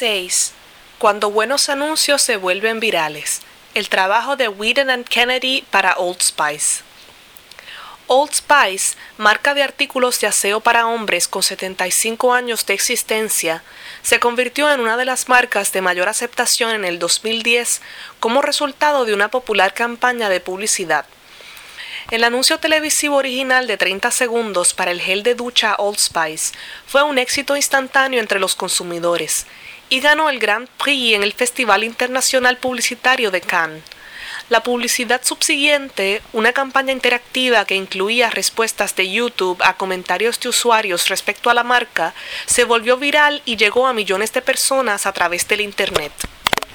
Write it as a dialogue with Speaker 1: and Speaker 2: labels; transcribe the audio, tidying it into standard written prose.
Speaker 1: 6. Cuando buenos anuncios se vuelven virales. El trabajo de Wieden and Kennedy para Old Spice. Old Spice, marca de artículos de aseo para hombres con 75 años de existencia, se convirtió en una de las marcas de mayor aceptación en el 2010 como resultado de una popular campaña de publicidad. El anuncio televisivo original de 30 segundos para el gel de ducha Old Spice fue un éxito instantáneo entre los consumidores y ganó el Grand Prix en el Festival Internacional Publicitario de Cannes. La publicidad subsiguiente, una campaña interactiva que incluía respuestas de YouTube a comentarios de usuarios respecto a la marca, se volvió viral y llegó a millones de personas a través del Internet.